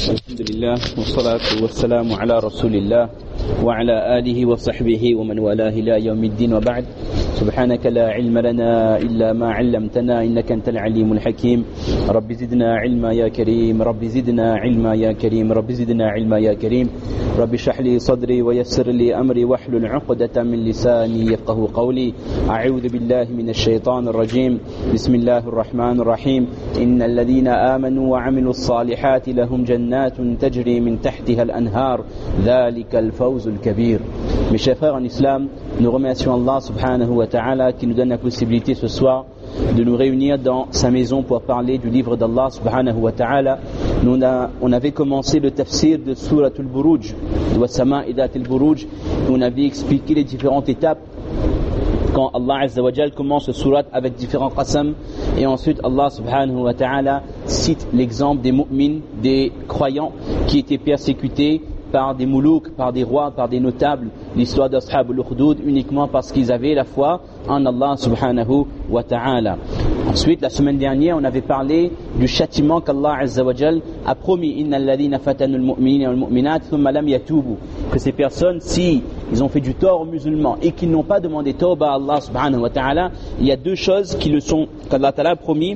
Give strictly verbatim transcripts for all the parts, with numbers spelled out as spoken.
الحمد لله والصلاة والسلام على رسول الله وعلى آله وصحبه ومن والاه إلى يوم الدين وبعد. سبحانك لا علم لنا إلا ما علمتنا إنك أنت العليم الحكيم. رب زدنا علما يا كريم، رب زدنا علما يا كريم، رب زدنا علما يا كريم. رب اشرح لي صدري ويسر لي أمري واحلل عقدة من لساني يفقه قولي. أعوذ بالله من الشيطان الرجيم. بسم الله الرحمن الرحيم. إن الذين آمنوا وعملوا الصالحات لهم جنات تجري من تحتها الأنهار ذلك الفوز الكبير. Mes chers frères en islam, nous remercions Allah subhanahu wa ta'ala qui nous donne la possibilité ce soir de nous réunir dans sa maison pour parler du livre d'Allah subhanahu wa ta'ala. Nous on, a, on avait commencé le tafsir de Surat al-Buruj, wa Sama'idat al-Buruj, où on avait expliqué les différentes étapes quand Allah Azza wa Jal commence le surat avec différents qasam, et ensuite Allah subhanahu wa ta'ala cite l'exemple des mu'mins, des croyants qui étaient persécutés par des moulouks, par des rois, par des notables, l'histoire d'Ashab al-Ukhdud, uniquement parce qu'ils avaient la foi en Allah subhanahu wa ta'ala. Ensuite, la semaine dernière, on avait parlé du châtiment qu'Allah Azza wa Jal a promis, Inna alladhina fatanu al-mu'minina wal-mu'minat thumma lam yatubu, que ces personnes, si ils ont fait du tort aux musulmans et qu'ils n'ont pas demandé tawba à Allah subhanahu wa ta'ala, il y a deux choses qui le sont, qu'Allah ta'ala a promis.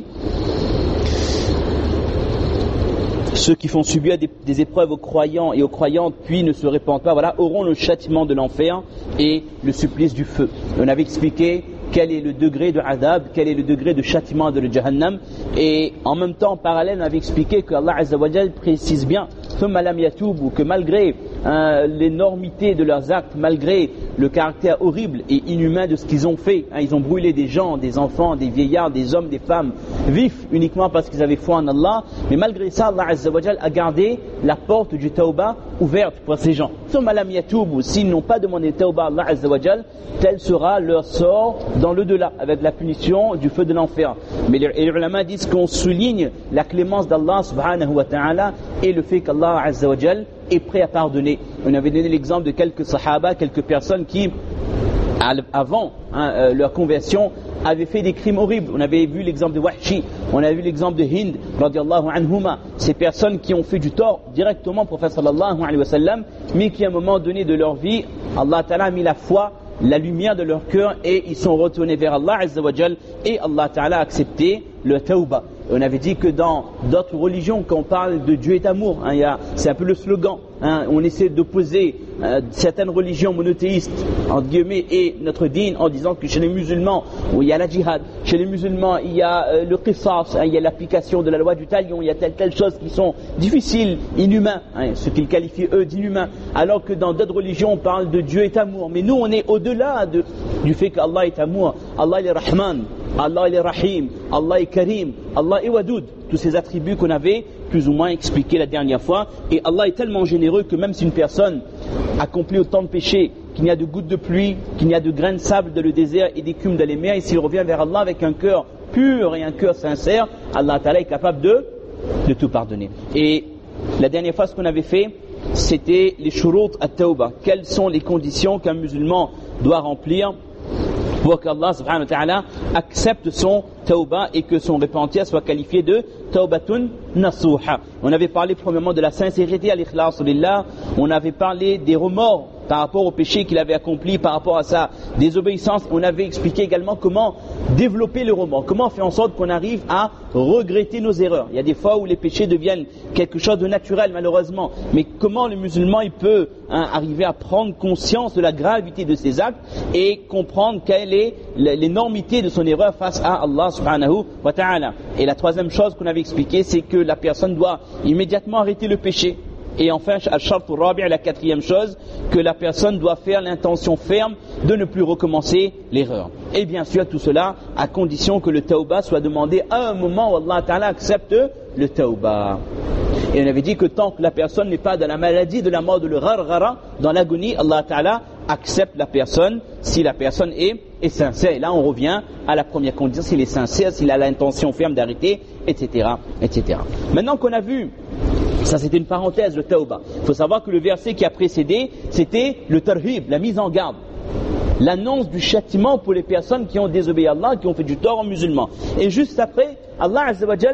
Ceux qui font subir des, des épreuves aux croyants et aux croyantes puis ne se répandent pas, voilà, auront le châtiment de l'enfer et le supplice du feu. On avait expliqué quel est le degré de adab, quel est le degré de châtiment de le jahannam, et en même temps en parallèle on avait expliqué que Allah Azza wa Jal précise bien que malgré hein, l'énormité de leurs actes, malgré le caractère horrible et inhumain de ce qu'ils ont fait, hein, ils ont brûlé des gens, des enfants, des vieillards, des hommes, des femmes vifs uniquement parce qu'ils avaient foi en Allah, mais malgré ça Allah Azza wa Jal a gardé la porte du tawbah ouverte pour ces gens. S'ils n'ont pas demandé tawbah à Allah Azza wa Jal, tel sera leur sort dans l'au-delà avec la punition du feu de l'enfer. Mais les, les ulama disent qu'on souligne la clémence d'Allah subhanahu wa ta'ala et le fait qu'Allah Azza wa Jal est prêt à pardonner. On avait donné l'exemple de quelques sahaba, quelques personnes qui avant hein, euh, leur conversion avaient fait des crimes horribles. On avait vu l'exemple de Wahshi, on avait vu l'exemple de Hind radiallahu anhuma, ces personnes qui ont fait du tort directement au prophète sallallahu alayhi wa sallam, mais qui à un moment donné de leur vie, Allah ta'ala a mis la foi, la lumière de leur cœur et ils sont retournés vers Allah Azza wa Jal et Allah Ta'ala a accepté le tawbah. On avait dit que dans d'autres religions, quand on parle de Dieu est amour, hein, il y a, c'est un peu le slogan, hein, on essaie d'opposer euh, certaines religions monothéistes entre guillemets et notre dîn en disant que chez les musulmans où il y a la djihad, chez les musulmans il y a euh, le qisas, hein, il y a l'application de la loi du talion, il y a telle telle choses qui sont difficiles, inhumains, hein, ce qu'ils qualifient eux d'inhumains, alors que dans d'autres religions on parle de Dieu est amour. Mais nous on est au-delà de, du fait qu'Allah est amour. Allah il est Rahman, Allah il est Rahim, Allah est Karim, Allah est Wadoud, tous ces attributs qu'on avait plus ou moins expliqués la dernière fois. Et Allah est tellement généreux que même si une personne accomplit autant de péchés, qu'il n'y a de gouttes de pluie, qu'il n'y a de grains de sable dans le désert et d'écume dans les mers, et s'il revient vers Allah avec un cœur pur et un cœur sincère, Allah Ta'ala est capable de, de tout pardonner. Et la dernière fois ce qu'on avait fait, c'était les shurut at-tawbah. Quelles sont les conditions qu'un musulman doit remplir pour qu'Allah subhanahu wa ta'ala accepte son tawbah et que son repentir soit qualifié de tawbatun nasuha. On avait parlé premièrement de la sincérité à l'ikhlas lillah, on avait parlé des remords par rapport au péché qu'il avait accompli, par rapport à sa désobéissance. On avait expliqué également comment développer le remords, comment faire en sorte qu'on arrive à regretter nos erreurs. Il y a des fois où les péchés deviennent quelque chose de naturel malheureusement, mais comment le musulman il peut hein, arriver à prendre conscience de la gravité de ses actes et comprendre quelle est l'énormité de son erreur face à Allah subhanahu wa ta'ala. Et la troisième chose qu'on avait expliqué, c'est que la personne doit immédiatement arrêter le péché. Et enfin, al-shart al-rabi', la quatrième chose, que la personne doit faire l'intention ferme de ne plus recommencer l'erreur. Et bien sûr, tout cela à condition que le tawbah soit demandé à un moment où Allah Ta'ala accepte le tawbah. Et on avait dit que tant que la personne n'est pas dans la maladie de la mort de le gharghara, dans l'agonie, Allah Ta'ala accepte la personne si la personne est, est sincère. Et là, on revient à la première condition, s'il est sincère, s'il a l'intention ferme d'arrêter, et cetera, et cetera. Maintenant qu'on a vu, ça c'était une parenthèse, le tawbah. Il faut savoir que le verset qui a précédé, c'était le tarhib, la mise en garde. L'annonce du châtiment pour les personnes qui ont désobéi à Allah, qui ont fait du tort aux musulmans. Et juste après, Allah Azza wa Jal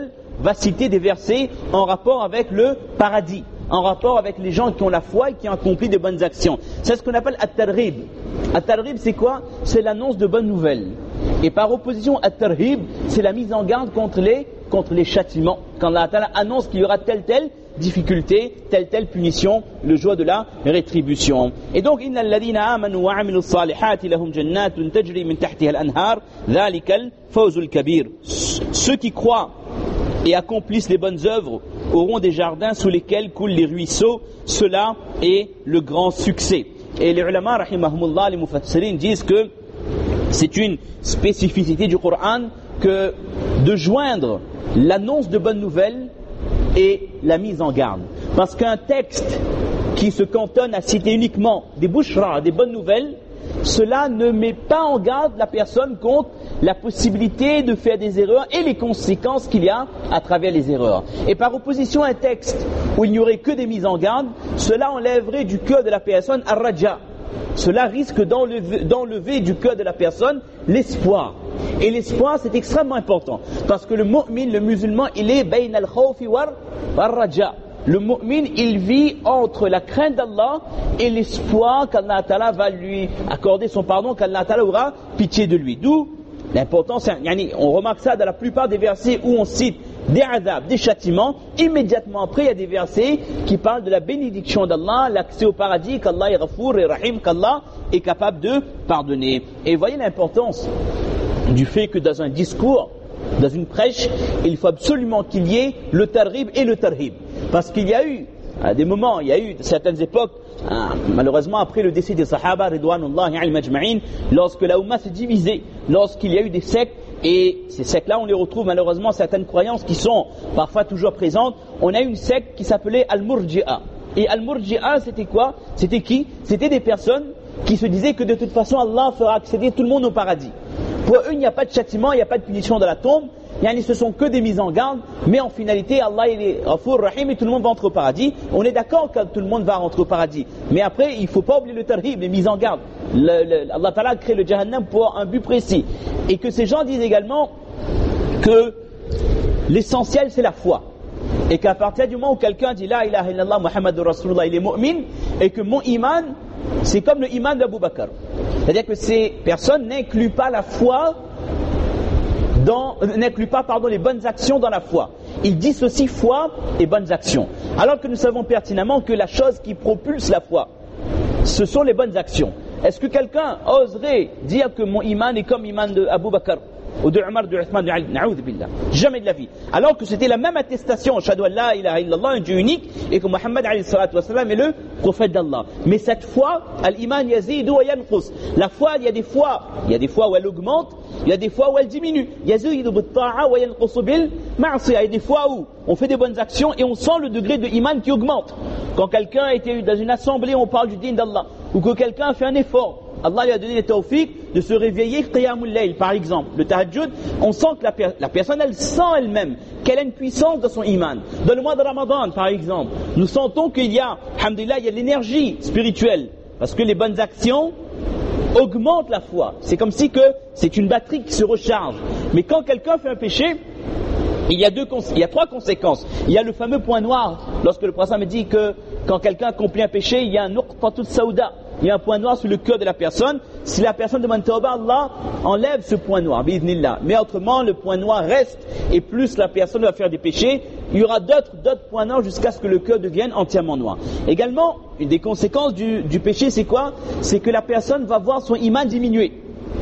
va citer des versets en rapport avec le paradis, en rapport avec les gens qui ont la foi et qui ont accompli de bonnes actions. C'est ce qu'on appelle at-targhib. At-targhib, c'est quoi? C'est l'annonce de bonnes nouvelles. Et par opposition, at-tarhib, c'est la mise en garde contre les, contre les châtiments. Quand Allah Ta'ala annonce qu'il y aura telle telle difficulté, telle telle punition, le jour de la rétribution. Et donc, inna alladhina amanu wa amilu salihati lahum jannatun tajri min tahtiha al-anhar, dhalika al-fawzul kabir. Ceux qui croient et accomplissent les bonnes œuvres auront des jardins sous lesquels coulent les ruisseaux. Cela est le grand succès. Et les ulama, rahimahumullah, les mufassirin disent que c'est une spécificité du Coran que de joindre l'annonce de bonnes nouvelles et la mise en garde. Parce qu'un texte qui se cantonne à citer uniquement des bushra, des bonnes nouvelles, cela ne met pas en garde la personne contre la possibilité de faire des erreurs et les conséquences qu'il y a à travers les erreurs. Et par opposition à un texte où il n'y aurait que des mises en garde, cela enlèverait du cœur de la personne ar-raja. Cela risque d'enlever, d'enlever du cœur de la personne l'espoir. Et l'espoir, c'est extrêmement important. Parce que le mu'min, le musulman, il est bayn al-khawfi war-raja. Le mu'min, il vit entre la crainte d'Allah et l'espoir qu'Allah Ta'ala va lui accorder son pardon, qu'Allah Ta'ala aura pitié de lui. D'où l'importance, on remarque ça dans la plupart des versets où on cite des adab, des châtiments. Immédiatement après, il y a des versets qui parlent de la bénédiction d'Allah, l'accès au paradis, qu'Allah est Ghafour et Rahim, qu'Allah est capable de pardonner. Et voyez l'importance du fait que dans un discours, dans une prêche, il faut absolument qu'il y ait le targhib et le tarhib. Parce qu'il y a eu, à des moments, il y a eu certaines époques, hein, malheureusement après le décès des Sahaba, Ridwanullahi al Majma'in, lorsque la Ummah s'est divisée, lorsqu'il y a eu des sectes, et ces sectes-là, on les retrouve malheureusement certaines croyances qui sont parfois toujours présentes. On a eu une secte qui s'appelait Al-Murji'a. Et Al-Murji'a, c'était quoi? C'était qui? C'était des personnes qui se disaient que de toute façon, Allah fera accéder tout le monde au paradis. Pour eux, il n'y a pas de châtiment, il n'y a pas de punition dans la tombe. Yani, ce sont que des mises en garde, mais en finalité, Allah il est Ghafour Rahim et tout le monde va rentrer au paradis. On est d'accord que tout le monde va rentrer au paradis. Mais après, il ne faut pas oublier le tarhib, les mises en garde. Le, le, Allah Ta'ala crée le Jahannam pour un but précis. Et que ces gens disent également que l'essentiel c'est la foi. Et qu'à partir du moment où quelqu'un dit La ilaha illallah Muhammadur Rasulullah, il est mu'min, et que mon iman, c'est comme le iman d'Abu Bakr. C'est-à-dire que ces personnes n'incluent pas la foi Dans, n'inclut pas pardon, les bonnes actions dans la foi. Il dissocie foi et bonnes actions. Alors que nous savons pertinemment que la chose qui propulse la foi, ce sont les bonnes actions. Est-ce que quelqu'un oserait dire que mon iman est comme l'iman d'Abu Bakr ou de Omar, de Uthman, de Ali? Na'oudh billah. Jamais de la vie. Alors que c'était la même attestation, Shahadu an la ilaha illallah, un Dieu unique, et que Muhammad alayhi salatu wassalam est le prophète d'Allah. Mais cette foi, al-iman yazidu wa yanqus. La foi, il y a des fois, il y a des fois où elle augmente, il y a des fois où elle diminue. Yazidu bit-ta'a wa yanqusu bil ma'siyah. Il y a des fois où on fait des bonnes actions et on sent le degré de iman qui augmente. Quand quelqu'un était dans une assemblée, on parle du din d'Allah, ou que quelqu'un fait un effort, Allah lui a donné le tawfiq de se réveiller qiyamul layl, par exemple, le tahajjud, on sent que la, per- la personne, elle sent elle-même qu'elle a une puissance dans son iman. Dans le mois de Ramadan, par exemple, nous sentons qu'il y a, alhamdulillah, il y a de l'énergie spirituelle, parce que les bonnes actions augmentent la foi. C'est comme si que c'est une batterie qui se recharge. Mais quand quelqu'un fait un péché, il y a deux, il y a trois conséquences. Il y a le fameux point noir, lorsque le prophète me dit que quand quelqu'un accomplit un péché, il y a un nuqtatut sauda. Il y a un point noir sur le cœur de la personne. Si la personne demande tawbah, Allah enlève ce point noir, bi'idhnillah. Mais autrement, le point noir reste, et plus la personne va faire des péchés, il y aura d'autres, d'autres points noirs jusqu'à ce que le cœur devienne entièrement noir. Également, une des conséquences du, du péché, c'est quoi? C'est que la personne va voir son iman diminuer.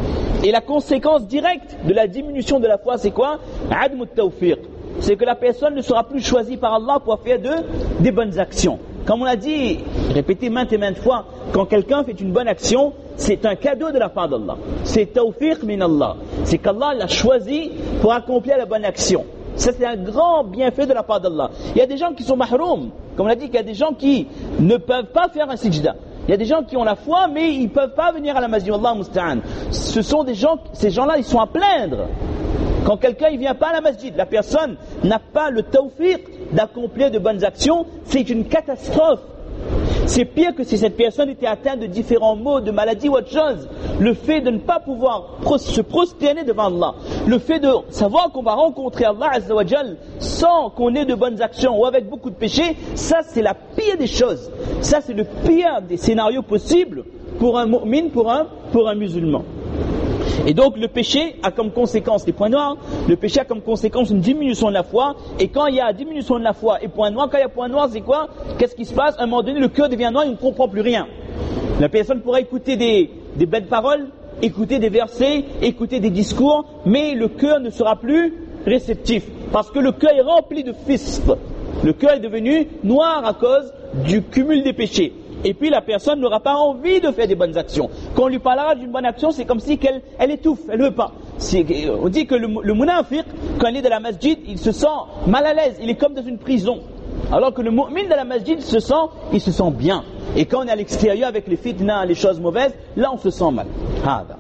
Et la conséquence directe de la diminution de la foi, c'est quoi? Admut tawfiq. C'est que la personne ne sera plus choisie par Allah pour faire de, des bonnes actions. Comme on l'a dit, répété maintes et maintes fois, quand quelqu'un fait une bonne action, c'est un cadeau de la part d'Allah. C'est tawfiq min Allah. C'est qu'Allah l'a choisi pour accomplir la bonne action. Ça, c'est un grand bienfait de la part d'Allah. Il y a des gens qui sont mahroum. Comme on l'a dit, il y a des gens qui ne peuvent pas faire un sijda. Il y a des gens qui ont la foi, mais ils ne peuvent pas venir à la masjid. Allah musta'an. Ce sont des gens, ces gens-là, ils sont à plaindre. Quand quelqu'un ne vient pas à la masjid, la personne n'a pas le tawfiq d'accomplir de bonnes actions, c'est une catastrophe. C'est pire que si cette personne était atteinte de différents maux, de maladies ou autre chose. Le fait de ne pas pouvoir se prosterner devant Allah, le fait de savoir qu'on va rencontrer Allah Azza wa Jal sans qu'on ait de bonnes actions ou avec beaucoup de péchés, ça c'est la pire des choses. Ça c'est le pire des scénarios possibles pour un mu'min, pour un, pour un musulman. Et donc le péché a comme conséquence les points noirs, le péché a comme conséquence une diminution de la foi, et quand il y a diminution de la foi et point noir, quand il y a point noir, c'est quoi? Qu'est-ce qui se passe? À un moment donné, le cœur devient noir, il ne comprend plus rien. La personne pourra écouter des, des belles paroles, écouter des versets, écouter des discours, mais le cœur ne sera plus réceptif, parce que le cœur est rempli de fisc. Le cœur est devenu noir à cause du cumul des péchés. Et puis la personne n'aura pas envie de faire des bonnes actions. Quand on lui parlera d'une bonne action, c'est comme si qu'elle elle étouffe, elle ne veut pas. C'est, on dit que le, le munafiq, quand il est dans la masjid, il se sent mal à l'aise, il est comme dans une prison. Alors que le mu'min dans la masjid, il se sent, il se sent bien. Et quand on est à l'extérieur avec les fitna, les choses mauvaises, là on se sent mal. Hada.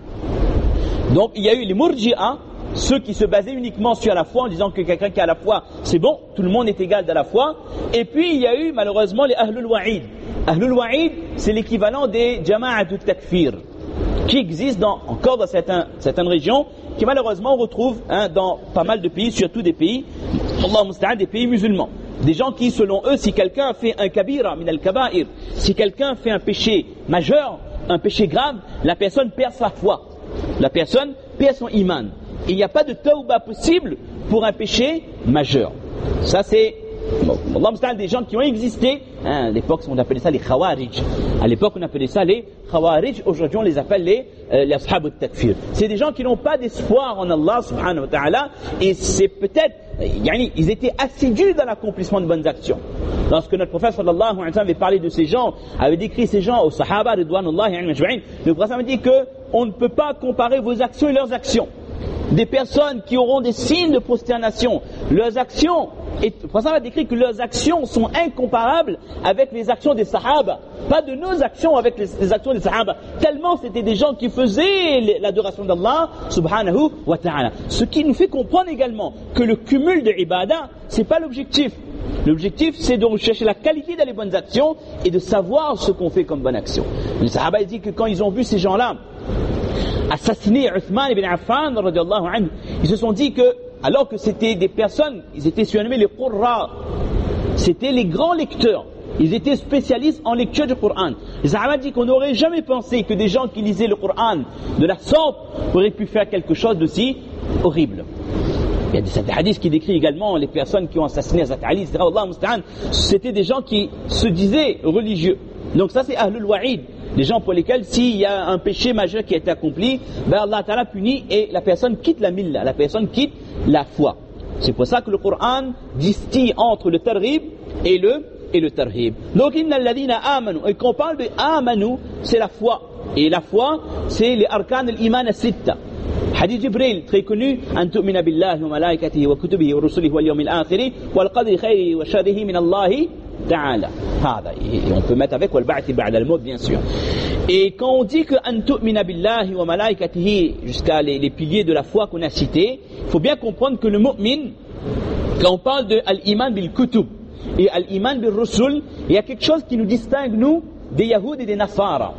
Donc il y a eu les murji'a, ceux qui se basaient uniquement sur la foi en disant que quelqu'un qui a la foi, c'est bon, tout le monde est égal dans la foi. Et puis il y a eu malheureusement les ahlul wa'id. Ahlul wa'id, c'est l'équivalent des jama'at takfir qui existent dans, encore dans certains, certaines régions, qui malheureusement on retrouve hein, dans pas mal de pays, surtout des pays, Allah musta'an, des pays musulmans. Des gens qui, selon eux, si quelqu'un fait un kabira min al-kaba'ir, si quelqu'un fait un péché majeur, un péché grave, la personne perd sa foi. La personne perd son iman. Il n'y a pas de tawba possible pour un péché majeur. Ça c'est, bon, Allah musta'an, des gens qui ont existé, hein, à l'époque on appelait ça les khawarij. À l'époque on appelait ça les khawarij, aujourd'hui on les appelle les, euh, les ashab al-takfir. C'est des gens qui n'ont pas d'espoir en Allah subhanahu wa ta'ala, et c'est peut-être, yani, ils étaient assidus dans l'accomplissement de bonnes actions. Lorsque notre prophète sallallahu alayhi wa sallam avait parlé de ces gens, avait décrit ces gens aux sahaba ridwanullahi alayhim ajma'in, le prophète a dit que on ne peut pas comparer vos actions et leurs actions. Des personnes qui auront des signes de prosternation, leurs actions, et le prophète a décrit que leurs actions sont incomparables avec les actions des sahaba, pas de nos actions avec les, les actions des sahaba, tellement c'était des gens qui faisaient l'adoration d'Allah subhanahu wa ta'ala. Ce qui nous fait comprendre également que le cumul de ibadah, c'est pas l'objectif. L'objectif, c'est de rechercher la qualité dans les bonnes actions et de savoir ce qu'on fait comme bonne action. Les sahaba ils disent que quand ils ont vu ces gens-là assassiner Uthman ibn Affan radiallahu anhu, ils se sont dit que, alors que c'était des personnes, ils étaient surnommés les Qurra, c'était les grands lecteurs, ils étaient spécialistes en lecture du Coran. Les Sahaba disent qu'on n'aurait jamais pensé que des gens qui lisaient le Coran de la sorte auraient pu faire quelque chose d'aussi horrible. Il y a des hadiths qui décrivent également les personnes qui ont assassiné Hazrat Ali, et cetera. Allah musta'an, c'était des gens qui se disaient religieux. Donc ça c'est Ahlul Wa'id, les gens pour lesquels s'il y a un péché majeur qui a été accompli, ben Allah Ta'ala punit et la personne quitte la milla, la personne quitte la foi. C'est pour ça que le Coran distille entre le targhib et le, et le tarhib. Donc inna alladhina amanu, et quand on parle de amanu, c'est la foi. Et la foi, c'est les arkan al-iman as-sitta. Hadith Jibril, très connu, an tu'mina billahi wa malaikatihi wa kutubihi wa rusulihi wal yawmil akhiri wal qadri khayrihi wa sharrihi min Allahi ta'ala. Et on peut mettre avec wal ba'thi ba'da al-maut, bien sûr. Et quand on dit que an tu'mina billahi wa malaikatihi jusqu'à les, les piliers de la foi qu'on a cités, il faut bien comprendre que le mu'min, quand on parle de al-iman bil kutub et al-iman bil rusul, il y a quelque chose qui nous distingue nous des Yahoud et des Nasara.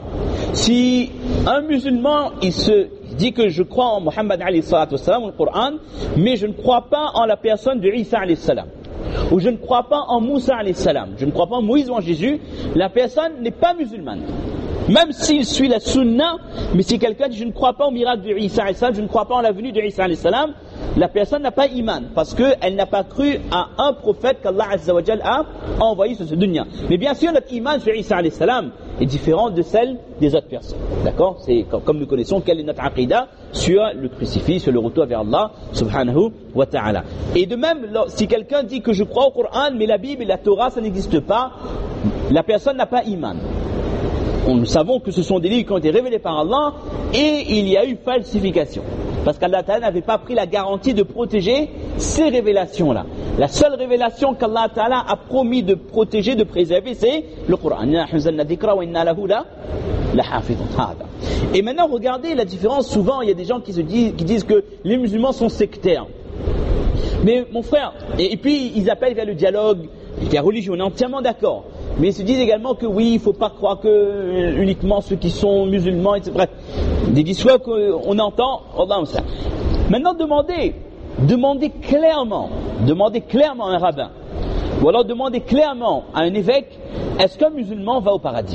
Si un musulman il se dit que je crois en Muhammad alayhi salatu wassalam, au Coran, mais je ne crois pas en la personne de Isa alayhi salam, ou je ne crois pas en Moussa alayhi salam, je ne crois pas en Moïse ou en Jésus, la personne n'est pas musulmane. Même s'il suit la sunna, mais si quelqu'un dit je ne crois pas au miracle de Isa alayhi salam, je ne crois pas en la venue de Isa alayhi salam, la personne n'a pas iman, parce qu'elle n'a pas cru à un prophète qu'Allah Azza wa Jal a envoyé sur ce dunya. Mais bien sûr, notre iman sur Isa alayhi salam est différente de celle des autres personnes. D'accord? C'est comme nous connaissons quelle est notre aqidah sur le crucifix, sur le retour vers Allah subhanahu wa ta'ala. Et de même, si quelqu'un dit que je crois au Coran, mais la Bible et la Torah, ça n'existe pas, la personne n'a pas iman. Nous savons que ce sont des livres qui ont été révélés par Allah et il y a eu falsification. Parce qu'Allah Ta'ala n'avait pas pris la garantie de protéger ces révélations-là. La seule révélation qu'Allah Ta'ala a promis de protéger, de préserver, c'est le Coran. Et maintenant, regardez la différence. Souvent, il y a des gens qui, se disent, qui disent que les musulmans sont sectaires. Mais mon frère, et, et puis ils appellent vers le dialogue, la religion, on est entièrement d'accord. Mais ils se disent également que oui, il ne faut pas croire que uniquement ceux qui sont musulmans, et cetera. Bref, des discours qu'on entend. Maintenant, demandez, demandez clairement, demandez clairement à un rabbin, ou alors demandez clairement à un évêque, est-ce qu'un musulman va au paradis?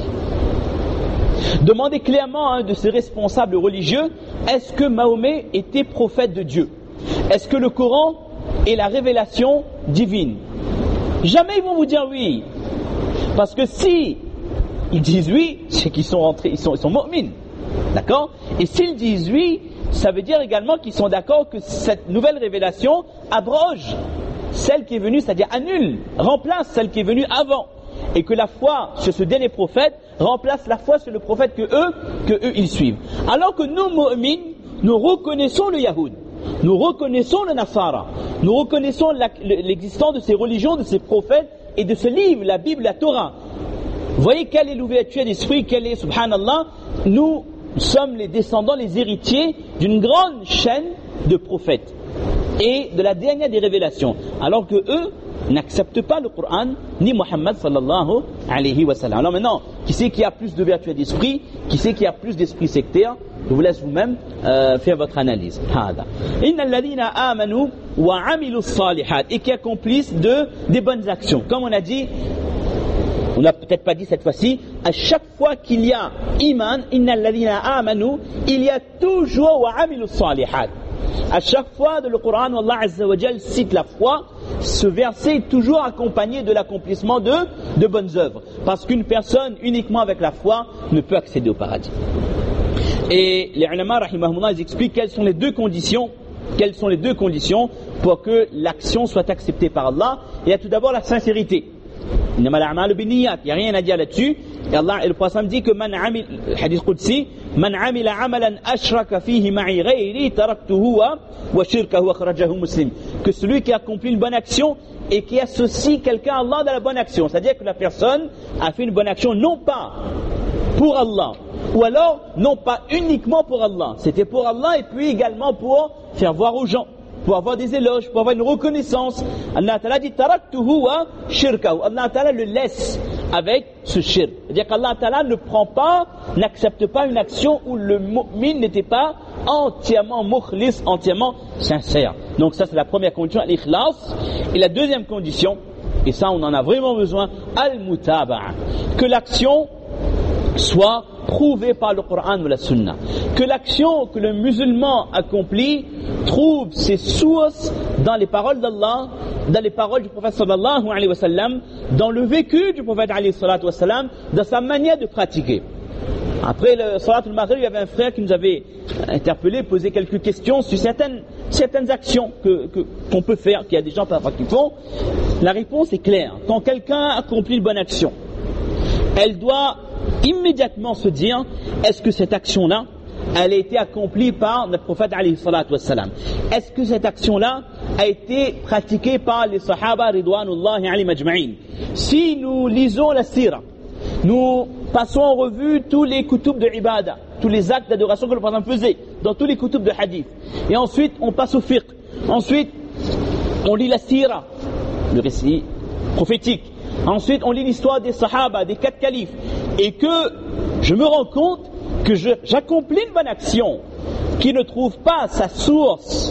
Demandez clairement à un de ses responsables religieux, est-ce que Mahomet était prophète de Dieu? Est-ce que le Coran est la révélation divine? Jamais ils vont vous dire oui. Parce que si ils disent oui, c'est qu'ils sont rentrés, ils sont, ils sont mu'min. D'accord? Et s'ils disent oui, ça veut dire également qu'ils sont d'accord que cette nouvelle révélation abroge celle qui est venue, c'est-à-dire annule, remplace celle qui est venue avant. Et que la foi sur ce dernier prophète remplace la foi sur le prophète que eux, que eux ils suivent. Alors que nous, mu'min, nous reconnaissons le Yahoud, nous reconnaissons le Nasara, nous reconnaissons la, l'existence de ces religions, de ces prophètes et de ce livre, la Bible, la Torah. Vous voyez quelle est l'ouverture d'esprit, quelle est, subhanallah, nous sommes les descendants, les héritiers d'une grande chaîne de prophètes et de la dernière des révélations. Alors que eux n'acceptent pas le Coran ni Muhammad sallallahu alayhi wa sallam. Alors maintenant, qui c'est qui a plus d'ouverture d'esprit, qui c'est qui a plus d'esprit sectaire? Je vous laisse vous-même euh, faire votre analyse. Inna alladhina amanu wa amilu salihat, et qui accomplissent de, des bonnes actions. Comme on a dit, on n'a peut-être pas dit cette fois-ci, à chaque fois qu'il y a iman, inna alladhina amanu, il y a toujours wa amilu salihat. À chaque fois dans le Coran où Allah Azza wa Jal cite la foi, ce verset est toujours accompagné de l'accomplissement de, de bonnes œuvres. Parce qu'une personne uniquement avec la foi ne peut accéder au paradis. Et les ulama, rahimahumullah, ils expliquent quelles sont les deux conditions, quelles sont les deux conditions pour que l'action soit acceptée par Allah. Il y a tout d'abord la sincérité. Il n'y a rien à dire là-dessus. Et Allah, et le prophète dit que man amil, hadith qudsi, man amila amalan ashraka fihi ma'i ghayri taraktuhu wa shirkahu akhrajahu muslim. Que celui qui accomplit une bonne action et qui associe quelqu'un à Allah dans la bonne action. C'est-à-dire que la personne a fait une bonne action non pas pour Allah, ou alors non pas uniquement pour Allah. C'était pour Allah et puis également pour faire voir aux gens, pour avoir des éloges, pour avoir une reconnaissance. Allah Ta'ala dit taraktuhu wa shirkahu. Allah Ta'ala le laisse avec ce shirk. C'est-à-dire qu'Allah Ta'ala ne prend pas, n'accepte pas une action où le mu'min n'était pas entièrement mukhlis, entièrement sincère. Donc ça c'est la première condition, l'ikhlas. Et la deuxième condition, et ça on en a vraiment besoin, al-mutaba'a. Que l'action soit prouvée par le Coran ou la Sunna. Que l'action que le musulman accomplit trouve ses sources dans les paroles d'Allah, dans les paroles du prophète sallallahu alayhi wa sallam, dans le vécu du prophète alayhi salatu wa sallam, dans sa manière de pratiquer. Après le salat al-maghrib, il y avait un frère qui nous avait interpellé, posé quelques questions sur certaines, certaines actions que, que, qu'on peut faire, qu'il y a des gens parfois qui font. La réponse est claire. Quand quelqu'un accomplit une bonne action, elle doit immédiatement se dire, est-ce que cette action-là, elle a été accomplie par notre prophète alayhi salatu wassalam? Est-ce que cette action-là a été pratiquée par les sahaba ridwanullahi alayhim ajma'in? Si nous lisons la sira, nous passons en revue tous les kutub de ibada, tous les actes d'adoration que le prophète faisait, dans tous les kutub de hadith, et ensuite on passe au fiqh, ensuite on lit la sira, le récit prophétique, ensuite on lit l'histoire des sahaba, des quatre califes, et que je me rends compte que je, j'accomplis une bonne action qui ne trouve pas sa source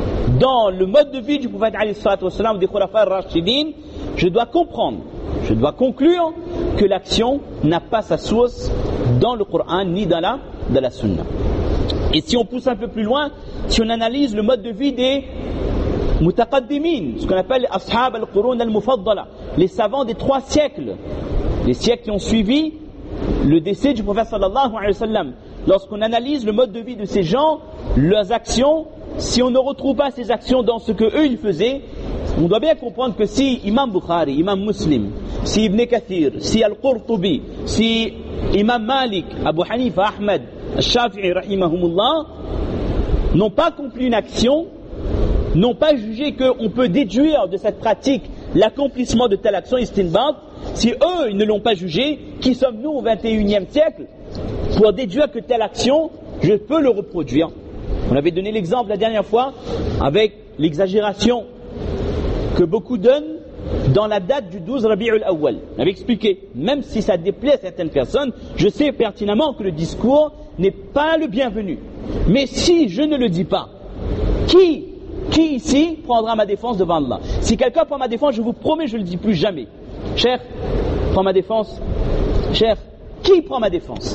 dans le mode de vie du prophète alayhi salatu wassalam, des khulafa ar-rashidin, je dois comprendre, je dois conclure que l'action n'a pas sa source dans le Coran ni dans la, dans la Sunna. Et si on pousse un peu plus loin, si on analyse le mode de vie des mutaqaddimin, ce qu'on appelle les ashab al-qurun al-mufaddala, les savants des trois siècles, les siècles qui ont suivi le décès du prophète sallallahu alayhi wa sallam, lorsqu'on analyse le mode de vie de ces gens, leurs actions, si on ne retrouve pas ces actions dans ce que eux ils faisaient, on doit bien comprendre que si Imam Bukhari, Imam Muslim, si Ibn Kathir, si Al-Qurtubi, si Imam Malik, Abu Hanifa, Ahmed, Al-Shafi'i, rahimahumullah, n'ont pas accompli une action, n'ont pas jugé qu'on peut déduire de cette pratique l'accomplissement de telle action istinbat, si eux ils ne l'ont pas jugé, qui sommes-nous au vingt et unième siècle pour déduire que telle action, je peux le reproduire? On avait donné l'exemple la dernière fois avec l'exagération que beaucoup donnent dans la date du douze Rabi'ul Awwal. On avait expliqué, même si ça déplaît à certaines personnes, je sais pertinemment que le discours n'est pas le bienvenu. Mais si je ne le dis pas, qui, qui ici prendra ma défense devant Allah? Si quelqu'un prend ma défense, je vous promets, je ne le dis plus jamais. Cher, prends ma défense. Cher, qui prend ma défense?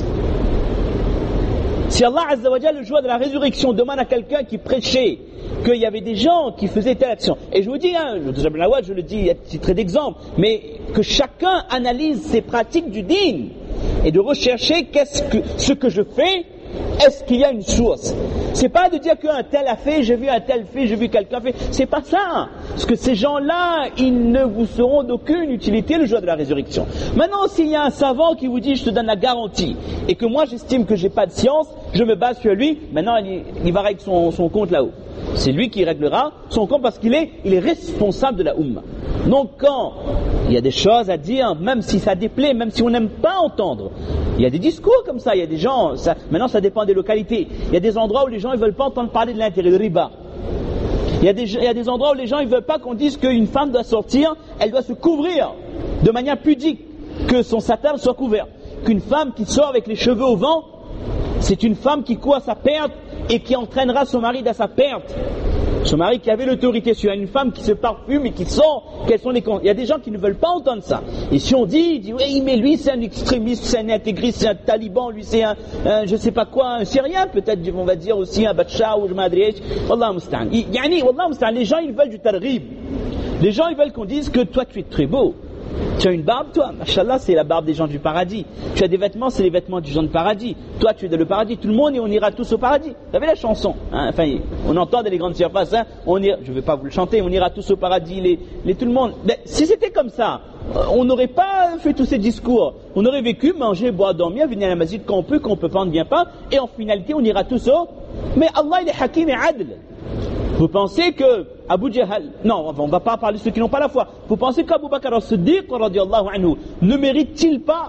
Si Allah Azza wa Jalla, le jour de la résurrection, demande à quelqu'un qui prêchait qu'il y avait des gens qui faisaient telle action, et je vous dis, hein, je le dis à titre d'exemple, mais que chacun analyse ses pratiques du dîn et de rechercher qu'est-ce que, ce que je fais, est-ce qu'il y a une source? C'est pas de dire qu'un tel a fait, j'ai vu un tel fait, j'ai vu quelqu'un fait. C'est pas ça. Parce que ces gens-là, ils ne vous seront d'aucune utilité le jour de la résurrection. Maintenant, s'il y a un savant qui vous dit, je te donne la garantie, et que moi j'estime que j'ai pas de science, je me base sur lui, maintenant il, il va régler son, son compte là-haut. C'est lui qui réglera son compte parce qu'il est, il est responsable de la Ummah. Donc quand il y a des choses à dire, même si ça déplaît, même si on n'aime pas entendre, il y a des discours comme ça, il y a des gens, ça, maintenant ça dépend des localités, il y a des endroits où les gens ne veulent pas entendre parler de l'intérêt de riba. Il y, a des, il y a des endroits où les gens ne veulent pas qu'on dise qu'une femme doit sortir, elle doit se couvrir de manière pudique, que son satin soit couvert. Qu'une femme qui sort avec les cheveux au vent, c'est une femme qui court à sa perte et qui entraînera son mari à sa perte. Son mari qui avait l'autorité sur une femme qui se parfume et qui sent quels sont les cons. Il y a des gens qui ne veulent pas entendre ça. Et si on dit, il dit oui, mais lui c'est un extrémiste, c'est un intégriste, c'est un taliban, lui c'est un, un je sais pas quoi, un syrien peut-être, on va dire aussi un batcha ou je m'adresse. Wallah musta'an. Yani, wallah musta'an, les gens ils veulent du targhib. Les gens ils veulent qu'on dise que toi tu es très beau. Tu as une barbe, toi, machallah, c'est la barbe des gens du paradis. Tu as des vêtements, c'est les vêtements des gens du paradis. Toi, tu es dans le paradis. Tout le monde et on ira tous au paradis. Vous savez la chanson, hein, enfin, on entend dans les grandes surfaces, hein, on ira, je ne vais pas vous le chanter, on ira tous au paradis, les, les tout le monde. Mais si c'était comme ça, on n'aurait pas fait tous ces discours. On aurait vécu, manger, boire, dormir, venir à la masjid quand on peut, quand on peut pas, on ne vient pas. Et en finalité, on ira tous au. Mais Allah, il est hakim et adl. Vous pensez que Abu Jahal, non, on ne va pas parler de ceux qui n'ont pas la foi. Vous pensez qu'Abu Bakr as-Siddiq radiyallahu anhu ne mérite-t-il pas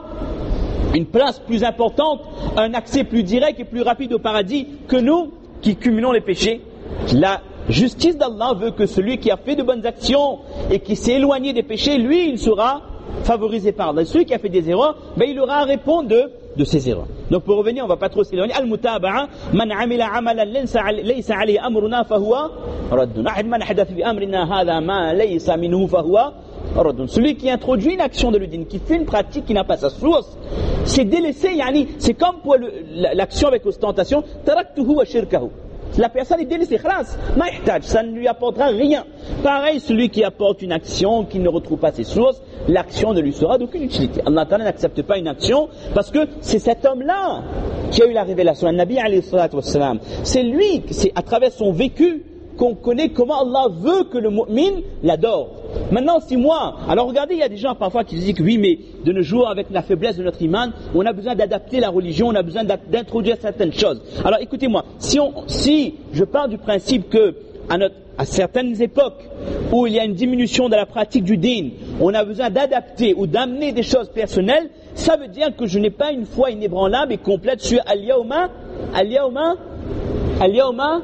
une place plus importante, un accès plus direct et plus rapide au paradis que nous qui cumulons les péchés? La justice d'Allah veut que celui qui a fait de bonnes actions et qui s'est éloigné des péchés, lui, il sera favorisé par Allah. Celui qui a fait des erreurs, ben, il aura à répondre de, de ses erreurs. Donc pour revenir, on ne va pas trop s'éloigner. Al-mutaba'a, man amila amalan laysa alayhi amruna fahuwa raddun. Man hadath bi amrina hadha ma laysa minhu fahuwa raddun. Celui qui introduit une action de l'udin, qui fait une pratique qui n'a pas sa source, c'est délaissé, yani, c'est comme pour le, l'action avec ostentation, taraktuhu wa shirkahu. La personne est délaissée, khalas, ça ne lui apportera rien. Pareil, celui qui apporte une action qui ne retrouve pas ses sources, l'action ne lui sera d'aucune utilité. Allah Ta'ala n'accepte pas une action parce que c'est cet homme-là qui a eu la révélation. Le Nabi alayhi salatu wassalam, c'est lui, c'est à travers son vécu qu'on connaît comment Allah veut que le mu'min l'adore. Maintenant, si moi, alors regardez, il y a des gens parfois qui disent que oui, mais de nos jours, avec la faiblesse de notre iman, on a besoin d'adapter la religion, on a besoin d'introduire certaines choses. Alors écoutez-moi, si, on, si je pars du principe que à, notre, à certaines époques où il y a une diminution de la pratique du dîn, on a besoin d'adapter ou d'amener des choses personnelles, ça veut dire que je n'ai pas une foi inébranlable et complète sur Al-Yawma, Al-Yawma, Al-Yawma,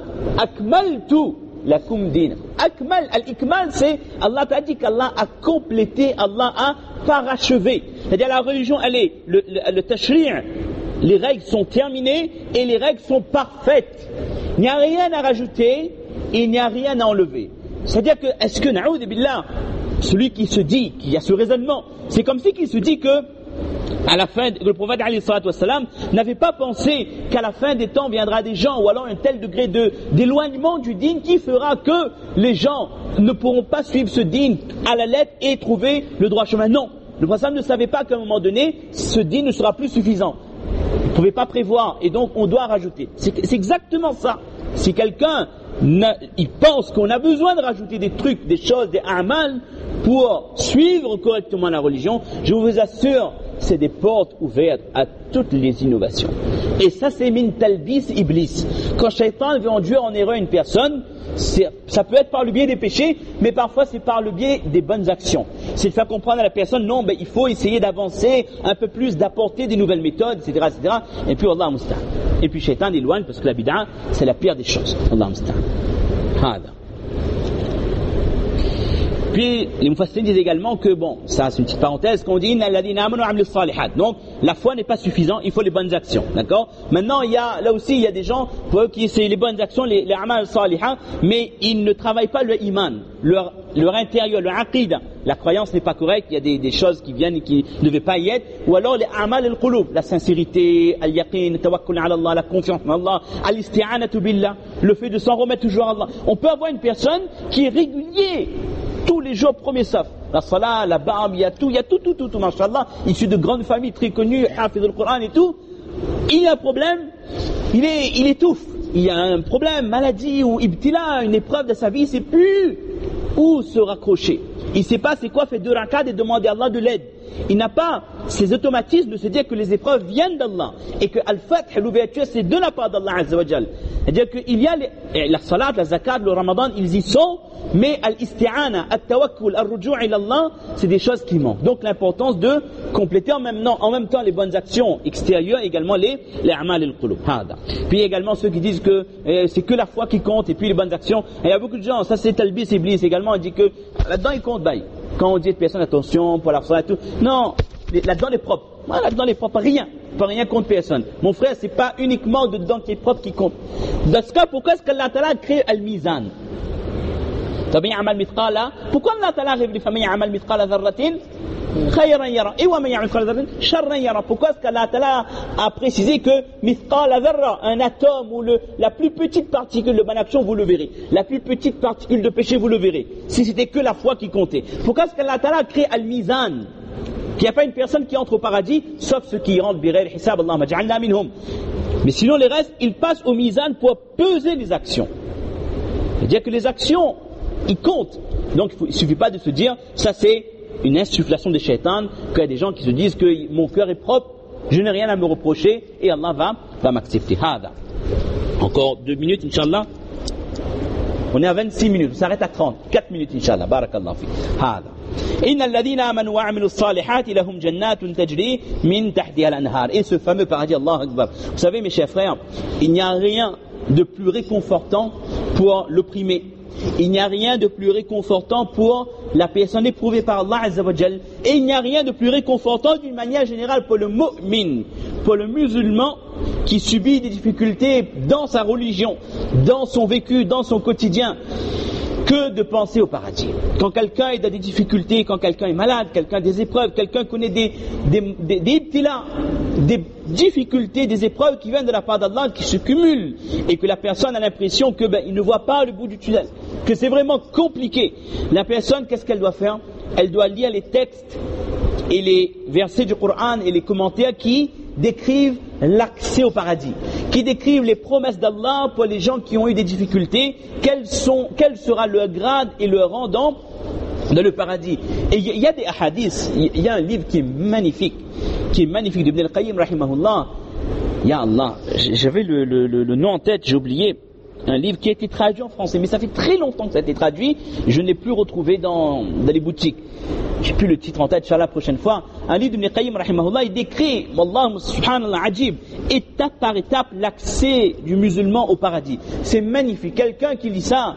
Akmaltu lakum din. Akmal, al-ikmal, c'est Allah t'a dit qu'Allah a complété, Allah a parachevé. C'est-à-dire la religion, elle est, le, le, le tashri', les règles sont terminées et les règles sont parfaites. Il n'y a rien à rajouter et il n'y a rien à enlever. C'est-à-dire que, est-ce que, na'oud billah, celui qui se dit, qui a ce raisonnement, c'est comme si qu'il se dit que à la fin, le prophète alayhi salatu wassalam n'avait pas pensé qu'à la fin des temps viendra des gens ou alors un tel degré de, d'éloignement du dîn qui fera que les gens ne pourront pas suivre ce dîn à la lettre et trouver le droit chemin. Non, le prophète ne savait pas qu'à un moment donné ce dîn ne sera plus suffisant. Il ne pouvait pas prévoir et donc on doit rajouter. C'est, c'est exactement ça. Si quelqu'un il pense qu'on a besoin de rajouter des trucs, des choses, des amal pour suivre correctement la religion, je vous assure, c'est des portes ouvertes à toutes les innovations. Et ça, c'est min talbis iblis. Quand Shaitan veut induire en erreur une personne, c'est, ça peut être par le biais des péchés, mais parfois c'est par le biais des bonnes actions. C'est de faire comprendre à la personne, non, ben, il faut essayer d'avancer un peu plus, d'apporter des nouvelles méthodes, et cetera, et cetera. Et puis, Allah musta'an. Et puis, Shaitan éloigne parce que la bid'a, c'est la pire des choses. Allah musta'an. Hada. Puis les mufassirin disent également que, bon, ça c'est une petite parenthèse, qu'on dit donc la foi n'est pas suffisante, il faut les bonnes actions, d'accord. Maintenant il y a, là aussi il y a des gens pour eux qui c'est les bonnes actions, les, les amal salihat, mais ils ne travaillent pas le iman, leur, leur intérieur, leur aqida. La croyance n'est pas correcte, il y a des, des choses qui viennent et qui ne devaient pas y être, ou alors les amal al-qulub, la sincérité, al-yaqin, tawakkul ala Allah, la confiance en Allah, al-isti'anatu billah, le fait de s'en remettre toujours à Allah. On peut avoir une personne qui est régulier tous les jours, premier saf, la salat, la barbe, il y a tout, il y a tout, tout, tout, tout, mashallah, issu de grandes familles très connues, hafiz al-Qur'an et tout. Il y a un problème, il est, il étouffe, il y a un problème, maladie ou ibtila, une épreuve de sa vie, il ne sait plus où se raccrocher. Il ne sait pas c'est quoi faire deux rakats et demander à Allah de l'aide. Il n'a pas ces automatismes de se dire que les épreuves viennent d'Allah et que Al-Fath, l'ouverture, c'est de la part d'Allah Azza wa Jal. C'est-à-dire qu'il y a les, la salat, la zakat, le ramadan, ils y sont, mais al-isti'ana, al-tawakkul, al-ruju' ila Allah, c'est des choses qui manquent. Donc l'importance de compléter en même, temps, en même temps les bonnes actions extérieures, également les les amal al-qulub. Puis également ceux qui disent que eh, c'est que la foi qui compte et puis les bonnes actions. Et il y a beaucoup de gens, ça c'est talbis iblis également, il dit que là-dedans il compte bail. Quand on dit à personne attention pour la salat et tout, non, là-dedans les propres. Moi, là-dedans les propres, rien. Pas rien contre personne. Mon frère, c'est pas uniquement dedans qui est propre qui compte. Dans ce cas, pourquoi est-ce qu'Allah Ta'ala a créé Al-Mizan? Pourquoi Allah Ta'ala a révélé Faman ya'mal mithqala dharratin khayran yara et wa man ya'mal mithqala dharratin sharran yara? Pourquoi est-ce qu'Allah Ta'ala a précisé que mithqala dharra, un atome ou le, la plus petite particule de bonne action, vous le verrez. La plus petite particule de péché, vous le verrez. Si c'était que la foi qui comptait. Pourquoi est-ce qu'Allah Ta'ala a créé Al-Mizan? Qu'il n'y a pas une personne qui entre au paradis, sauf ceux qui rentrent bighayri hisab, Allahumma ja'alna minhum. Mais sinon les restes, ils passent au mizan pour peser les actions. C'est-à-dire que les actions, ils comptent. Donc il ne suffit pas de se dire, ça c'est une insufflation des shaitans, qu'il y a des gens qui se disent que mon cœur est propre, je n'ai rien à me reprocher, et Allah va, va m'accepter. Hada. Encore deux minutes, Inch'Allah. On est à vingt-six minutes, on s'arrête à trente. quatre minutes, Inch'Allah. Barakallahu fi. Hada. إن الذين آمنوا وعملوا الصالحات لهم جنات تجري من تحتها الأنهار. Et ce fameux paradis, Allah Akbar. Vous savez mes chers frères, il n'y a rien de plus réconfortant pour l'opprimé. Il n'y a rien de plus réconfortant pour la personne éprouvée par Allah Azza wa Jal. Et il n'y a rien de plus réconfortant d'une manière générale pour le mu'min, pour le musulman qui subit des difficultés dans sa religion, dans son vécu, dans son quotidien, que de penser au paradis. Quand quelqu'un est dans des difficultés, quand quelqu'un est malade, quelqu'un a des épreuves, quelqu'un connaît des, des, des, des, des, des difficultés, des épreuves qui viennent de la part d'Allah, qui se cumulent, et que la personne a l'impression que ben, il ne voit pas le bout du tunnel, que c'est vraiment compliqué. La personne, qu'est-ce qu'elle doit faire? Elle doit lire les textes et les versets du Coran et les commentaires qui décrivent l'accès au paradis, qui décrivent les promesses d'Allah pour les gens qui ont eu des difficultés, quels sont, quel sera leur grade et leur rang dans, dans le paradis. Et il y, y a des hadiths, il y a un livre qui est magnifique, qui est magnifique d'Ibn al-Qayyim rahimahullah. Ya Allah, j'avais le, le, le, le nom en tête, j'ai oublié. Un livre qui a été traduit en français, mais ça fait très longtemps que ça a été traduit, je ne l'ai plus retrouvé dans, dans les boutiques. J'ai plus le titre en tête, Inch'Allah, la prochaine fois. Un livre d'Ibn Qayyim, rahimahullah, il décrit, Wallah, subhanallah, ajib, étape par étape, l'accès du musulman au paradis. C'est magnifique. Quelqu'un qui lit ça,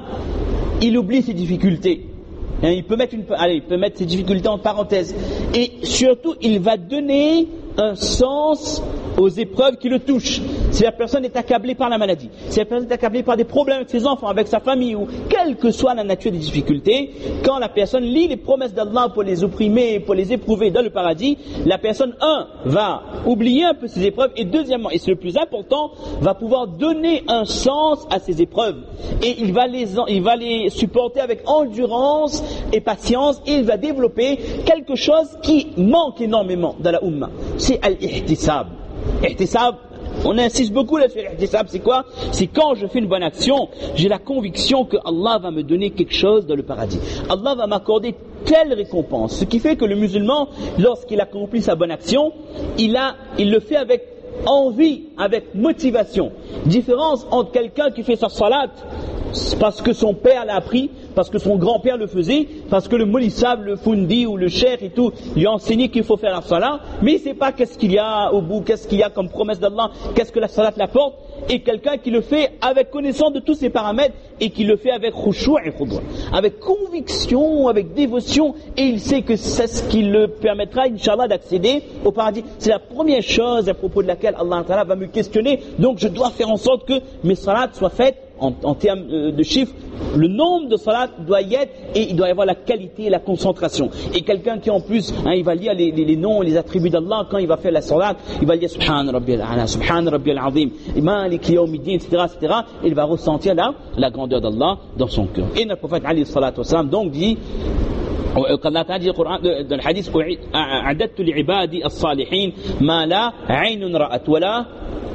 il oublie ses difficultés. Et il peut mettre une, allez, il peut mettre ses difficultés en parenthèse. Et surtout, il va donner un sens aux épreuves qui le touchent. Si la personne est accablée par la maladie, si la personne est accablée par des problèmes avec ses enfants, avec sa famille, ou quelle que soit la nature des difficultés, quand la personne lit les promesses d'Allah pour les opprimer, pour les éprouver dans le paradis, la personne, un, va oublier un peu ses épreuves, et deuxièmement, et c'est le plus important, va pouvoir donner un sens à ces épreuves. Et il va les, il va les supporter avec endurance et patience, et il va développer quelque chose qui manque énormément dans la Ummah. C'est al-ihtisab. Ihtisab, on insiste beaucoup là-dessus. L'ihtisab, c'est quoi? C'est quand je fais une bonne action, j'ai la conviction que Allah va me donner quelque chose dans le paradis. Allah va m'accorder telle récompense. Ce qui fait que le musulman, lorsqu'il accomplit sa bonne action, il, a, il le fait avec envie, avec motivation. Différence entre quelqu'un qui fait sa salat parce que son père l'a appris, parce que son grand-père le faisait, parce que le Moulissab, le Fundi ou le Cheikh et tout lui a enseigné qu'il faut faire la salat, mais il ne sait pas qu'est-ce qu'il y a au bout, qu'est-ce qu'il y a comme promesse d'Allah, qu'est-ce que la salat l'apporte, et quelqu'un qui le fait avec connaissance de tous ses paramètres et qui le fait avec khushu' et khudwa, avec conviction, avec dévotion, et il sait que c'est ce qui le permettra, Inch'Allah, d'accéder au paradis. C'est la première chose à propos de laquelle Allah Ta'ala va me questionner, donc je dois faire en sorte que mes salats soient faites en, en termes de chiffres. Le nombre de salats doit y être, et il doit y avoir la qualité et la concentration. Et quelqu'un qui en plus, hein, il va lire les, les, les noms et les attributs d'Allah quand il va faire la salat, il va lire Subhan Rabbi al-A'la, Subhan Rabbi al-Azim, Malik Yawmiddin, et cetera, et cetera. Et il va ressentir la, la grandeur d'Allah dans son cœur. Et le prophète alayhi salatu wassalam donc dit, quand Allah Ta'ala dit dans le hadith, أعددت لعبادي الصالحين ما لا عين رأت ولا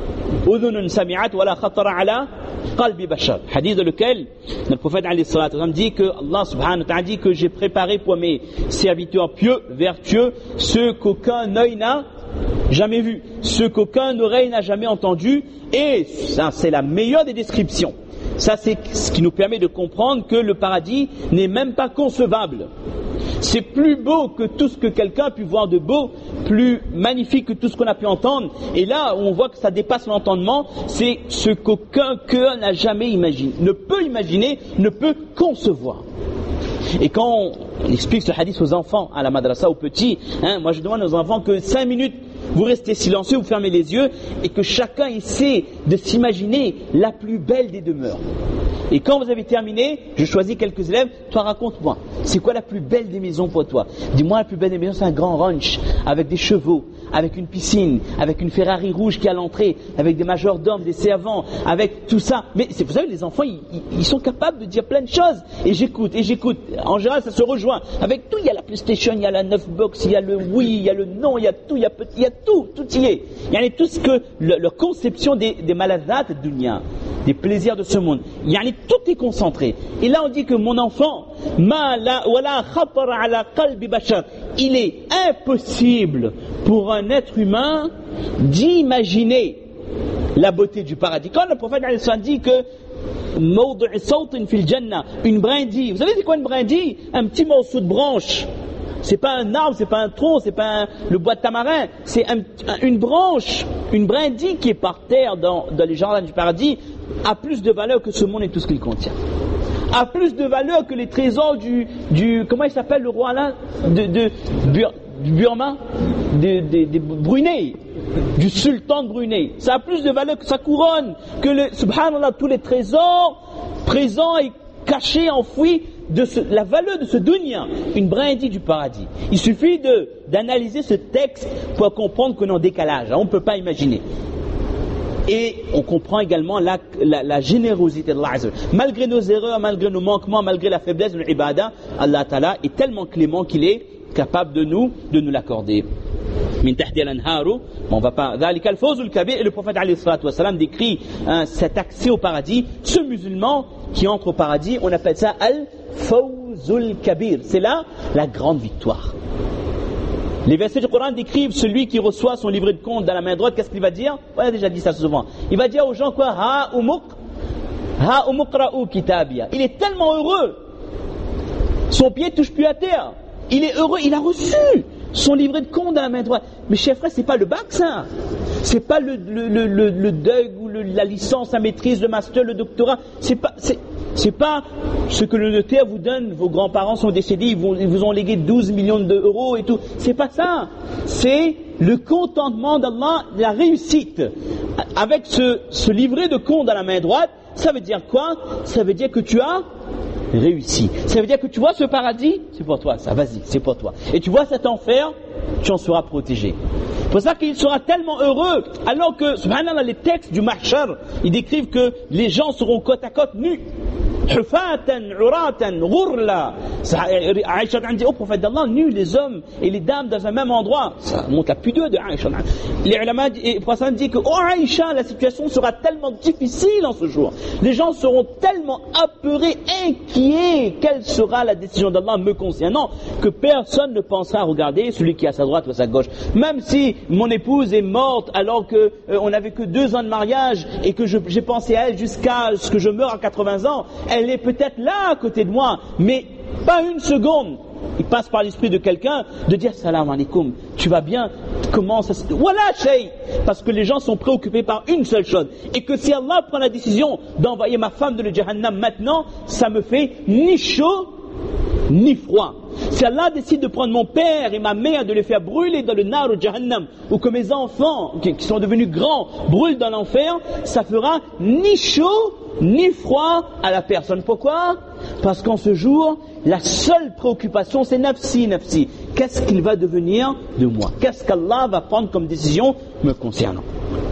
أذن سمعت ولا خطر على qalbi bashar. Hadith dans lequel le prophète alayhi salatu wa sallam dit que Allah subhanahu wa ta'ala dit que j'ai préparé pour mes serviteurs pieux, vertueux, ceux qu'aucun œil n'a jamais vu, ceux qu'aucun oreille n'a jamais entendu, et ça c'est la meilleure des descriptions. Ça c'est ce qui nous permet de comprendre que le paradis n'est même pas concevable. C'est plus beau que tout ce que quelqu'un a pu voir de beau, plus magnifique que tout ce qu'on a pu entendre. Et là, on voit que ça dépasse l'entendement, c'est ce qu'aucun cœur n'a jamais imaginé, ne peut imaginer, ne peut concevoir. Et quand on explique ce hadith aux enfants, à la madrasa, aux petits, hein, moi je demande aux enfants que cinq minutes, vous restez silencieux, vous fermez les yeux, et que chacun essaie de s'imaginer la plus belle des demeures. Et quand vous avez terminé, je choisis quelques élèves, toi raconte-moi, c'est quoi la plus belle des maisons pour toi? Dis-moi, la plus belle des maisons, c'est un grand ranch, avec des chevaux, avec une piscine, avec une Ferrari rouge qui est à l'entrée, avec des majordomes, des servants, avec tout ça. Mais vous savez, les enfants, ils, ils sont capables de dire plein de choses. Et j'écoute, et j'écoute. En général, ça se rejoint. Avec tout, il y a la PlayStation, il y a la neuf box, il y a le Wii, il y a le non, il y a tout, il y a, il y a tout, tout y est. Il y a tout ce que, le, leur conception des, des maladats de dunya, des plaisirs de ce monde. Il y a tout est concentré. Et là, on dit que mon enfant, ma la wala khatar ala qalbi bashar, il est impossible pour un être humain d'imaginer la beauté du paradis. Quand le prophète dit que une brindille, vous savez c'est quoi une brindille? Un petit morceau de branche. C'est pas un arbre, c'est pas un tronc, c'est pas un, le bois de tamarin, c'est un, un, une branche, une brindille qui est par terre dans, dans les jardins du paradis, a plus de valeur que ce monde et tout ce qu'il contient. A plus de valeur que les trésors du, du comment il s'appelle le roi là, de, de, Bur, du Burma, de, de, de Brunei, du sultan de Brunei. Ça a plus de valeur que sa couronne, que le, subhanallah, tous les trésors présents et cachés, enfouis, de ce, la valeur de ce dunya, une brindille du paradis. Il suffit de, d'analyser ce texte pour comprendre qu'on est en décalage, on ne peut pas imaginer. Et on comprend également la, la, la générosité d'Allah Azza wa Jalla. Malgré nos erreurs, malgré nos manquements, malgré la faiblesse de l'ibada, Allah Ta'ala est tellement clément qu'il est capable de nous, de nous l'accorder. Min tahti al-anharu, on va pas. Dhalika al-fawzul kabir, et le prophète alayhi salatu wa salam décrit hein, cet accès au paradis. Ce musulman qui entre au paradis, on appelle ça al-fawzul kabir. C'est là la grande victoire. Les versets du Coran décrivent celui qui reçoit son livret de compte dans la main droite. Qu'est-ce qu'il va dire? On a déjà dit ça souvent. Il va dire aux gens quoi? Ha umuk, ha umukra'u kitabia. Il est tellement heureux. Son pied touche plus à terre. Il est heureux. Il a reçu son livret de compte dans la main droite. Mais chers frères, c'est pas le bac ça. C'est pas le, le, le, le, le D U G ou le, la licence, la maîtrise, le master, le doctorat. C'est pas, c'est, c'est pas ce que le notaire vous donne. Vos grands-parents sont décédés, ils, vont, ils vous ont légué douze millions d'euros et tout. C'est pas ça. C'est le contentement d'Allah, la réussite. Avec ce, ce livret de compte dans la main droite, ça veut dire quoi? Ça veut dire que tu as réussi. Ça veut dire que tu vois ce paradis, c'est pour toi, ça, vas-y, c'est pour toi. Et tu vois cet enfer, tu en seras protégé. C'est pour ça qu'il sera tellement heureux, alors que, subhanallah, les textes du mahshar, ils décrivent que les gens seront côte à côte nus. Hufatan, uratan, ghurla. Aïcha a dit au prophète d'Allah, nus les hommes et les dames dans un même endroit. Ça montre la pudeur de Aïcha. Les ulama et le prophète dit que, oh Aïcha, la situation sera tellement difficile en ce jour. Les gens seront tellement apeurés, inquiets. Quelle sera la décision d'Allah me concernant que personne ne pensera à regarder celui qui est à sa droite ou à sa gauche. Même si mon épouse est morte alors que euh, on n'avait que deux ans de mariage et que je, j'ai pensé à elle jusqu'à ce que je meure à quatre-vingts ans, elle elle est peut-être là à côté de moi, mais pas une seconde. Il passe par l'esprit de quelqu'un de dire salam alaikum, tu vas bien, comment ça se... Voilà shay, parce que les gens sont préoccupés par une seule chose, et que si Allah prend la décision d'envoyer ma femme de le Jahannam maintenant, ça me fait ni chaud ni froid. Si Allah décide de prendre mon père et ma mère, de les faire brûler dans le nar au Jahannam, ou que mes enfants qui sont devenus grands brûlent dans l'enfer, ça fera ni chaud ni froid à la personne. Pourquoi? Parce qu'en ce jour, la seule préoccupation c'est nafsi, nafsi. Qu'est-ce qu'il va devenir de moi? Qu'est-ce qu'Allah va prendre comme décision me concernant?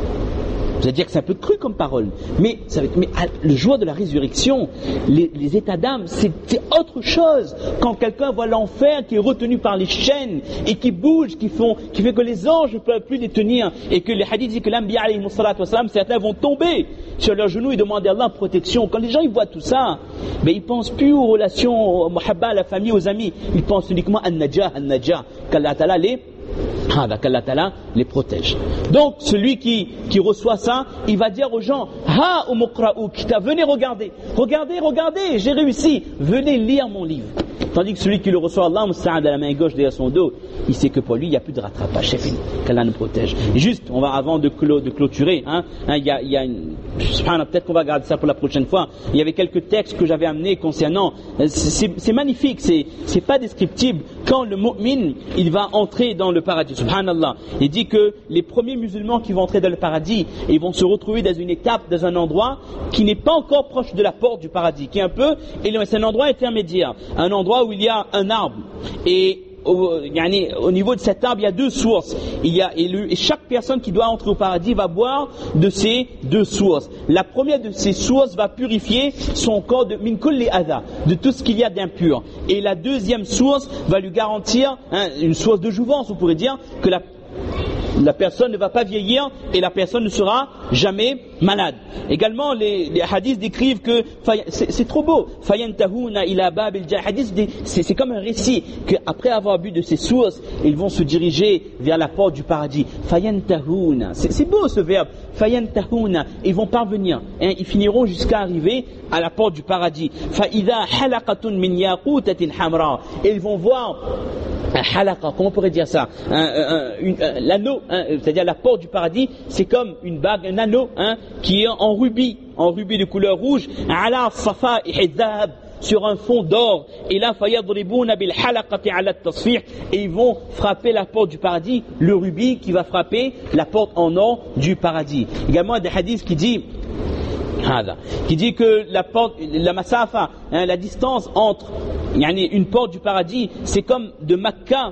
Vous allez dire que c'est un peu cru comme parole, mais, ça va être, mais le jour de la résurrection, les, les états d'âme, c'est, c'est autre chose. Quand quelqu'un voit l'enfer qui est retenu par les chaînes et qui bouge, qui, font, qui fait que les anges ne peuvent plus les tenir, et que les hadiths disent que l'anbiya alayhi salatu wassalam, certains vont tomber sur leurs genoux et demander à Allah protection. Quand les gens ils voient tout ça, ben, ils ne pensent plus aux relations, au muhabba, à la famille, aux amis. Ils pensent uniquement à Najah, à Najah, qu'Allah Ta'ala les qu'Allah Ta'ala les protège. Donc celui qui, qui reçoit ça, il va dire aux gens, ha umuqra'u kita, venez regarder, regardez, regardez, j'ai réussi, venez lire mon livre. Tandis que celui qui le reçoit, Allah musta'an, de la main gauche derrière son dos, il sait que pour lui il n'y a plus de rattrapage, c'est fini, qu'Allah nous protège. Et juste, on va avant de, clo, de clôturer, hein, hein, il y a, il y a une, peut-être qu'on va garder ça pour la prochaine fois. Il y avait quelques textes que j'avais amenés concernant, c'est, c'est magnifique, c'est, c'est pas descriptible. Quand le mu'min, il va entrer dans le paradis, subhanallah, il dit que les premiers musulmans qui vont entrer dans le paradis, ils vont se retrouver dans une étape, dans un endroit qui n'est pas encore proche de la porte du paradis, qui est un peu, et c'est un endroit intermédiaire, un endroit où il y a un arbre, et Au, au niveau de cet arbre, il y a deux sources. Il y a, et, le, et chaque personne qui doit entrer au paradis va boire de ces deux sources. La première de ces sources va purifier son corps de min kulli adha, de tout ce qu'il y a d'impur. Et la deuxième source va lui garantir, hein, une source de jouvence, on pourrait dire, que la la personne ne va pas vieillir et la personne ne sera jamais malade. Également, les, les hadiths décrivent que c'est, c'est trop beau. Fayantahuna ila babil hadith, c'est, c'est comme un récit qu'après avoir bu de ces sources, ils vont se diriger vers la porte du paradis. Fayantahuna, c'est, c'est beau ce verbe. Fayantahuna, ils vont parvenir. Hein, ils finiront jusqu'à arriver à la porte du paradis. Faida halaqatun min yaqutatin hamra, et ils vont voir un halaqa, comment on pourrait dire ça, un, un, un, un, l'anneau, hein, c'est-à-dire la porte du paradis, c'est comme une bague, un anneau, hein, qui est en rubis, en rubis de couleur rouge, ala safa et dhab, sur un fond d'or. Et là, fayadribuna bil halaqati ala tasfih, et ils vont frapper la porte du paradis, le rubis qui va frapper la porte en or du paradis. Également, il y a des hadiths qui disent qui dit que la porte, la masafa, hein, la distance entre une porte du paradis, c'est comme de Makkah,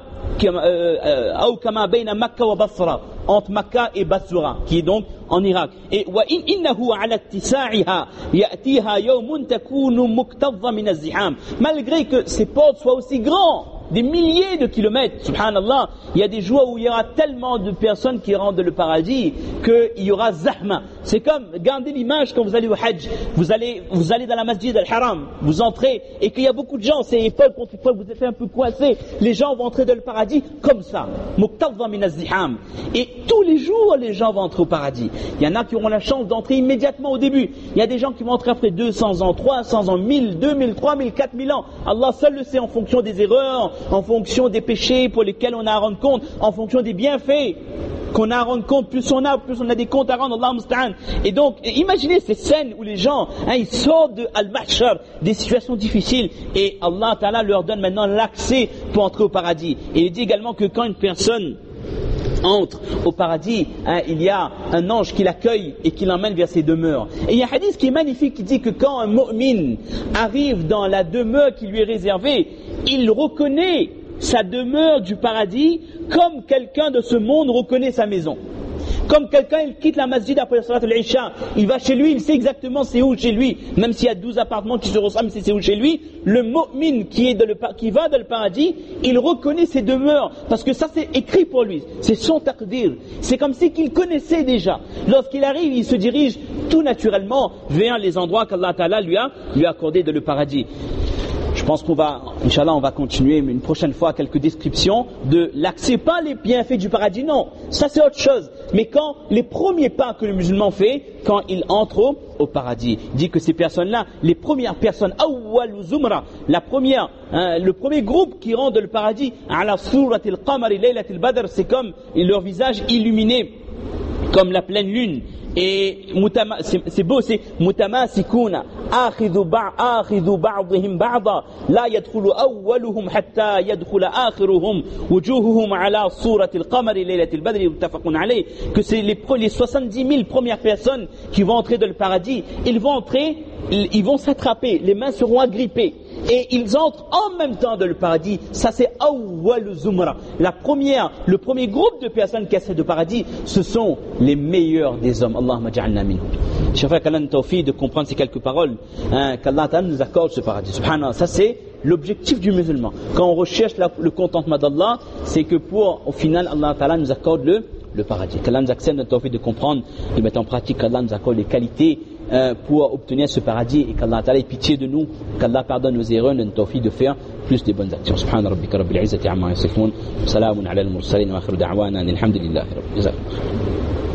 ou kama bayna Makkah wa Basra, entre Makkah et Basra, qui est donc en Irak. Et wa innahu ala ittisa'iha ya'tiha yawmun takunu muktadha min az-ziham, malgré que ces portes soient aussi grandes, des milliers de kilomètres, subhanallah, il y a des jours où il y aura tellement de personnes qui rentrent dans le paradis qu'il y aura zahma. C'est comme, gardez l'image quand vous allez au hajj, vous allez, vous allez dans la masjid al-haram, vous entrez, et qu'il y a beaucoup de gens, c'est épaule contre épaule, vous êtes fait un peu coincé, les gens vont entrer dans le paradis comme ça, muqtadha min az-ziham. Et tous les jours, les gens vont entrer au paradis. Il y en a qui auront la chance d'entrer immédiatement au début. Il y a des gens qui vont entrer après deux cents ans, trois cents ans, mille, deux mille, trois mille, quatre mille ans. Allah seul le sait, en fonction des erreurs, en fonction des péchés pour lesquels on a à rendre compte, en fonction des bienfaits qu'on a à rendre compte, plus on a, plus on a des comptes à rendre, Allah musta'an. Et donc, imaginez ces scènes où les gens, hein, ils sortent de al-mahshar, des situations difficiles, et Allah Ta'ala leur donne maintenant l'accès pour entrer au paradis. Et il dit également que quand une personne entre au paradis, hein, il y a un ange qui l'accueille et qui l'emmène vers ses demeures. Et il y a un hadith qui est magnifique qui dit que quand un mu'min arrive dans la demeure qui lui est réservée, il reconnaît sa demeure du paradis comme quelqu'un de ce monde reconnaît sa maison. Comme quelqu'un, il quitte la masjid après la salat al-isha, il va chez lui, il sait exactement c'est où chez lui, même s'il y a douze appartements qui se ressemblent, c'est où chez lui. Le mu'min qui, est dans le, qui va dans le paradis, il reconnaît ses demeures, parce que ça c'est écrit pour lui, c'est son taqdir, c'est comme si qu'il connaissait déjà. Lorsqu'il arrive, il se dirige tout naturellement vers les endroits qu'Allah Ta'ala lui a, lui a accordés dans le paradis. Je je pense qu'on va, Inch'Allah, on va continuer une prochaine fois quelques descriptions de l'accès, pas les bienfaits du paradis, non, ça c'est autre chose. Mais quand les premiers pas que le musulman fait, quand il entre au, au paradis, il dit que ces personnes-là, les premières personnes, awwal zumra, la première, hein, le premier groupe qui rentre dans le paradis, ala suratil qamari laylatil badr, c'est comme leur visage illuminé comme la pleine lune. Et c'est beau, c'est mutamasikuna akhidhu akhidhu ba'dihim ba'da la yadkhulu awwaluhum hatta yadkhula akhiruhum wujuhuhum ala surati al-qamari laylatil badri muttafaqun alayh, que c'est les, les soixante-dix mille premières personnes qui vont entrer dans le paradis, ils vont entrer, ils vont s'attraper, les mains seront agrippées et ils entrent en même temps dans le paradis. Ça c'est awwal zumra, la première, le premier groupe de personnes qui accèdent au paradis, ce sont les meilleurs des hommes. Allahumma ja'alna minhum. Chers frères, qu'Allah nous tawfiq de comprendre ces quelques paroles, hein, qu'Allah nous accorde ce paradis. Subhanallah, ça c'est l'objectif du musulman. Quand on recherche la, le contentement d'Allah, c'est que pour, au final, Allah Ta'ala nous accorde le, le paradis. Qu'Allah nous accepte notre tawfiq de comprendre, de mettre en pratique, qu'Allah nous accorde les qualités euh, pour obtenir ce paradis et qu'Allah Ta'ala ait pitié de nous, qu'Allah pardonne nos erreurs, nous tawfiq de faire plus de bonnes actions. Subhana rabbika rabbil izzati amma yasifun, salamun ala al-mursalin wa akhiru da'wana alhamdulillahi rabbil alamin.